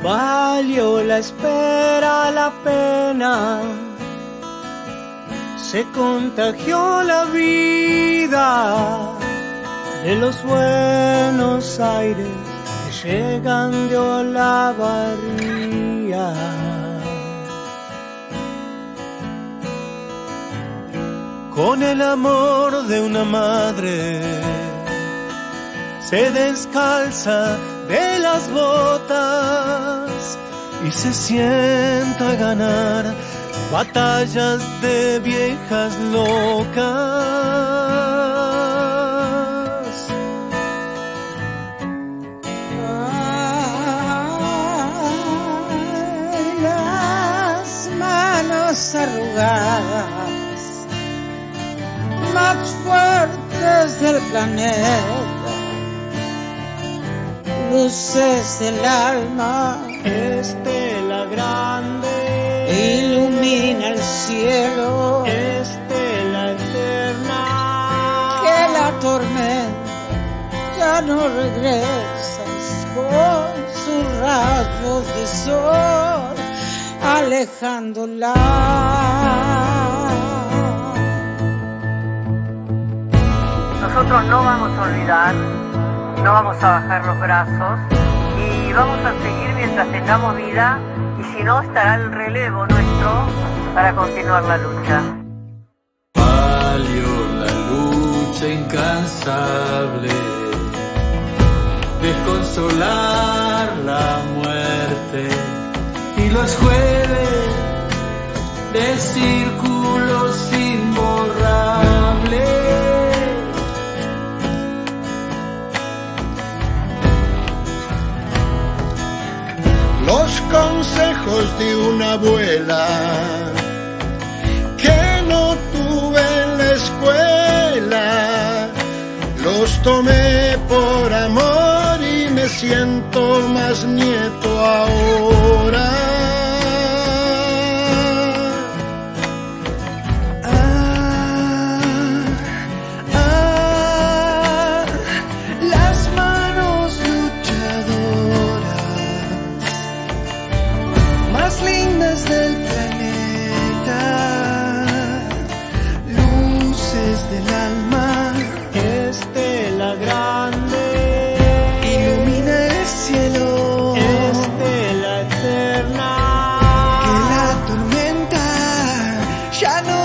Valió la espera la pena, se contagió la vida de los Buenos Aires que llegan de Olavarría. Con el amor de una madre se descalza de las botas y se sienta a ganar batallas de viejas locas. Ay, las manos arrugadas, más fuertes del planeta, luces del alma, Estela grande, ilumina el cielo, estela eterna, que la tormenta ya no regresa con sus rayos de sol, alejándola. Nosotros no vamos a olvidar, no vamos a bajar los brazos y vamos a seguir mientras tengamos vida, y si no, estará el relevo nuestro para continuar la lucha. Valió la lucha incansable, desconsolar la muerte y los jueves de círculos imborrables. Los consejos de una abuela que no tuve en la escuela, los tomé por amor y me siento más nieto ahora. las manos luchadoras más lindas del planeta, luces del alma, estela grande, ilumina el cielo, estela eterna, que la tormenta ya no